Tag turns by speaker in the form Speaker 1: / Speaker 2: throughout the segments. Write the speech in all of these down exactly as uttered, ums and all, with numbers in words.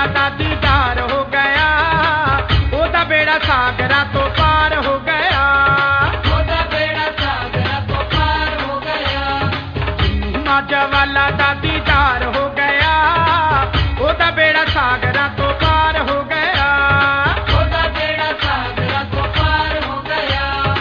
Speaker 1: ਵਾਲਾ ਦਾ ਦੀਦਾਰ ਹੋ ਗਿਆ, ਉਹਦਾ ਬੇੜਾ ਸਾਗਰਾਂ ਤੋਂ ਪਾਰ ਹੋ ਗਿਆ,
Speaker 2: ਉਹਦਾ ਬੇੜਾ ਸਾਗਰਾਂ ਤੋਂ ਪਾਰ ਹੋ ਗਿਆ।
Speaker 1: ਮਾਝਾ ਵਾਲਾ ਦਾ ਦੀਦਾਰ ਹੋ ਗਿਆ, ਉਹਦਾ ਬੇੜਾ ਸਾਗਰਾਂ ਤੋਂ ਪਾਰ ਹੋ ਗਿਆ,
Speaker 2: ਉਹਦਾ ਬੇੜਾ ਸਾਗਰਾਂ ਤੋਂ ਪਾਰ ਹੋ ਗਿਆ।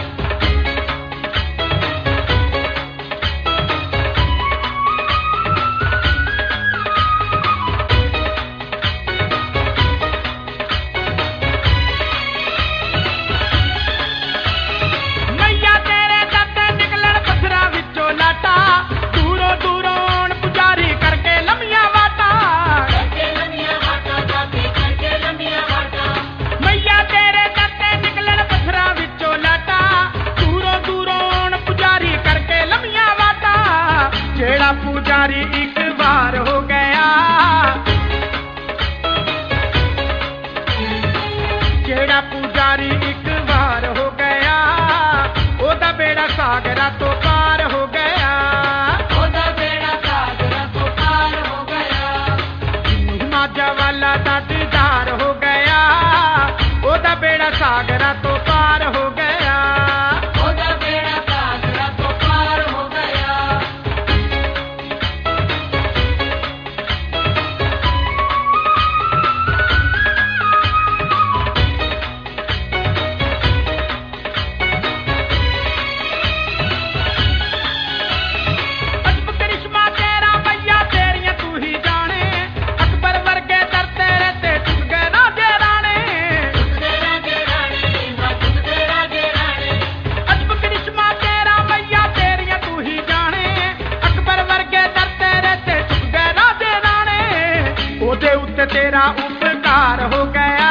Speaker 1: ਮਈਆ ਤੇਰੇ ਦਰ ਤੇ ਨਿਕਲਣ ਪੱਥਰਾਂ ਵਿੱਚੋਂ ਲਾਟਾਂ, ਦੂਰੋਂ ਦੂਰੋਂ ਆਉਣ ਪੁਜਾਰੀ ਕਰਕੇ ਲੰਮੀਆਂ ਵਾਟਾਂ,
Speaker 2: ਕਰਕੇ ਲੰਮੀਆਂ ਵਾਟਾਂ ਦਾਦੀ ਕਰਕੇ ਲੰਮੀਆਂ ਵਾਟਾਂ।
Speaker 1: ਮਈਆ ਤੇਰੇ ਦਰ ਤੇ ਨਿਕਲਣ ਪੱਥਰਾਂ ਵਿੱਚੋਂ ਲਾਟਾਂ, ਦੂਰੋਂ ਦੂਰੋਂ ਆਉਣ ਪੁਜਾਰੀ ਕਰਕੇ ਲੰਮੀਆਂ ਵਾਟਾਂ। ਜਿਹੜਾ ਪੁਜਾਰੀ ਇੱਕ ਵਾਰ ਹੋ ਗਿਆ, ਜਿਹੜਾ ਪੁਜਾਰੀ ਇੱਕ ਵਾਰ ਹੋ ਗਿਆ, ਉਹਦਾ ਬੇੜਾ ਸਾਗਰਾਂ ਤੋਂ ਪਾਰ ਹੋ ਗਿਆ,
Speaker 2: ਉਹਦਾ ਬੇੜਾ ਸਾਗਰਾਂ ਤੋਂ ਪਾਰ ਹੋ ਗਿਆ।
Speaker 1: ਮਾਝਾ ਵਾਲਾ ਦਾ ਦੀਦਾਰ ਹੋ ਗਿਆ, ਉਹਦਾ ਬੇੜਾ ਸਾਗਰਾਂ ਤੋਂ ਪਾਰ ਹੋ ਗਿਆ,
Speaker 2: ਉਹਦਾ ਬੇੜਾ ਸਾਗਰਾਂ ਤੋਂ ਪਾਰ ਹੋ ਗਿਆ।
Speaker 1: ਅਜਬ ਕਰਿਸ਼ਮਾ ਤੇਰਾ ਮਈਆ ਤੇਰੀਆਂ ਤੂੰ ਹੀ ਜਾਣੇ, ਅਕਬਰ ਵਰਗੇ ਦਰ ਤੇਰੇ ਤੇ ਝੁਕ ਗਏ ਰਾਜੇ ਰਾਣੇ,
Speaker 2: ਝੁਕਦੇ ਰਾਜੇ ਰਾਣੇ ਨਾ ਝੁਕਦੇ ਰਾਜੇ ਰਾਣੇ।
Speaker 1: ਅਜਬ ਕਰਿਸ਼ਮਾ ਤੇਰਾ ਮਈਆ ਤੇਰੀਆਂ ਤੂੰ ਹੀ ਜਾਣੇ, ਅਕਬਰ ਵਰਗੇ ਦਰ ਤੇਰੇ ਤੇ ਝੁਕ ਗਏ ਰਾਜੇ ਰਾਣੇ। ਉਹਦੇ ਉੱਤੇ ਤੇਰਾ ਉਪਕਾਰ ਹੋ ਗਿਆ,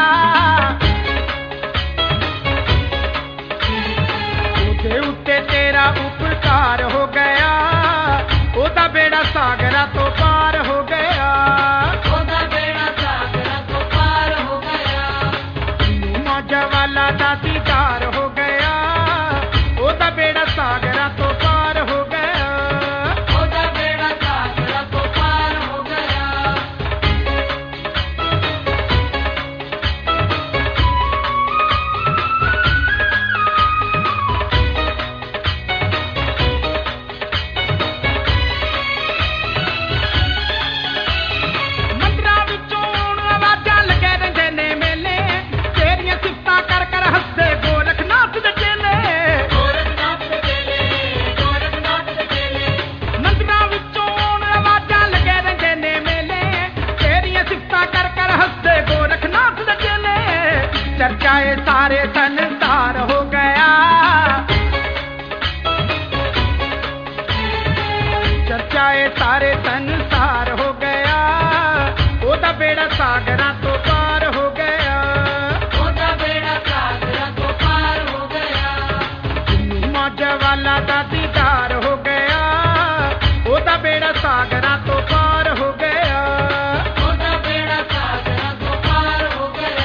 Speaker 1: ਉਹਦੇ ਉੱਤੇ ਤੇਰਾ ਉਪਕਾਰ ਹੋ ਗਿਆ, ਉਹਦਾ ਬੇੜਾ ਸਾਗਰਾਂ ਤੋਂ ਪਾਰ ਹੋ ਗਿਆ,
Speaker 2: ਉਹਦਾ ਬੇੜਾ ਸਾਗਰਾਂ ਤੋਂ ਪਾਰ ਹੋ ਗਿਆ।
Speaker 1: ਮਾਝਾ ਵਾਲਾ ਦਾ ਦੀਦਾਰ ਹੋ ਗਿਆ, ਉਹਦਾ ਬੇੜਾ ਸਾਗਰਾਂ ਤੋਂ ਪਾਰ ਹੋ ਗਿਆ,
Speaker 2: ਉਹਦਾ ਬੇੜਾ ਸਾਗਰਾਂ ਤੋਂ ਪਾਰ ਹੋ ਗਿਆ।
Speaker 1: ਮੰਦਰਾਂ ਵਿੱਚੋਂ ਆਉਣ ਆਵਾਜ਼ਾਂ ਲੱਗੇ ਰਹਿੰਦੇ ਨੇ ਮੇਲੇ, ਤੇਰੀਆਂ ਸਿਫਤਾਂ ਕਰ ਕਰ ਹੱਸਦੇ ਗੋਰਖਨਾਥ ਦੇ ਚੇਲੇ,
Speaker 2: ਗੋਰਖਨਾਥ ਦੇ ਚੇਲੇ ਗੋਰਖਨਾਥ ਦੇ ਚੇਲੇ।
Speaker 1: ਮੰਦਰਾਂ ਵਿੱਚੋਂ ਆਉਣ ਆਵਾਜ਼ਾਂ ਲੱਗੇ ਰਹਿੰਦੇ ਨੇ ਮੇਲੇ, ਤੇਰੀਆਂ ਸਿਫਤਾਂ ਕਰ ਕਰ ਹੱਸਦੇ ਗੋਰਖਨਾਥ ਦੇ ਚੇਲੇ। ਚਰਚਾ ਏ ਸਾਰੇ ਸੰਸਾਰ ਹੋ ਗਿਆ, ਚਰਚਾ ਏ ਸਾਰੇ ਸੰਸਾਰ ਹੋ ਗਿਆ, ਉਹਦਾ ਬੇੜਾ ਸਾਗਰਾਂ ਤੋਂ ਪਾਰ ਹੋ ਗਿਆ,
Speaker 2: ਉਹਦਾ ਬੇੜਾ ਸਾਗਰਾਂ ਤੋਂ ਪਾਰ ਹੋ ਗਿਆ।
Speaker 1: ਮਾਝਾ ਵਾਲਾ ਦਾ ਦੀਦਾਰ ਹੋ ਗਿਆ, ਉਹਦਾ ਬੇੜਾ ਸਾਗਰਾਂ ਤੋਂ ਪਾਰ ਹੋ ਗਿਆ,
Speaker 2: ਉਹਦਾ ਬੇੜਾ ਸਾਗਰਾਂ ਤੋਂ ਪਾਰ ਹੋ ਗਿਆ।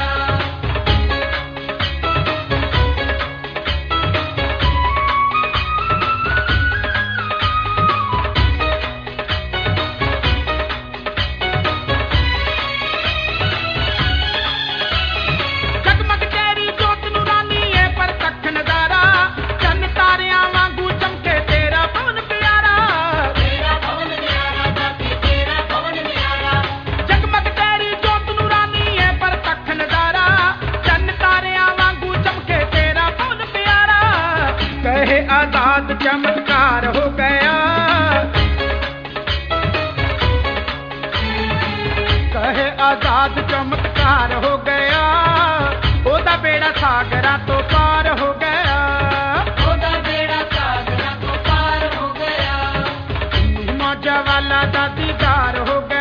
Speaker 1: ਜਗਮਗ ਤੇਰੀ ਜੋਤ ਨੂਰਾਨੀ ਏ ਪਰ ਤੱਕ ਨਜ਼ਾਰਾ, ਚੰਨ ਤਾਰਿਆਂ ਵਾਂਗੂ ਚਮਕੇ ਤੇਰਾ ਪਵਨ ਪਿਆਰਾ,
Speaker 2: ਤੇਰਾ ਪਵਨ ਨਿਆਰਾ ਦਾਦੀ ਤੇਰਾ ਪਵਨ ਨਿਆਰਾ।
Speaker 1: ਜਗਮਗ ਤੇਰੀ ਜੋਤ ਨੂਰਾਨੀ ਏ ਪਰ ਤੱਕ ਨਜ਼ਾਰਾ, ਚੰਨ ਤਾਰਿਆਂ ਵਾਂਗੂ ਚਮਕੇ ਤੇਰਾ ਪਵਨ ਪਿਆਰਾ। ਕਹੇ ਆਜ਼ਾਦ ਚਮਤਕਾਰ ਹੋ ਗਿਆ, ਕਹੇ ਆਜ਼ਾਦ ਚਮਤਕਾਰ ਹੋ ਗਿਆ, ਉਹਦਾ ਬੇੜਾ ਸਾਗਰਾਂ ਤੋਂ ਪਾਰ ਹੋ ਗਿਆ,
Speaker 2: ਉਹਦਾ ਬੇੜਾ ਸਾਗਰਾਂ ਤੋਂ ਪਾਰ ਹੋ ਗਿਆ।
Speaker 1: ਮਾਝਾ ਵਾਲਾ ਦਾ ਦੀਦਾਰ ਹੋ ਗਿਆ,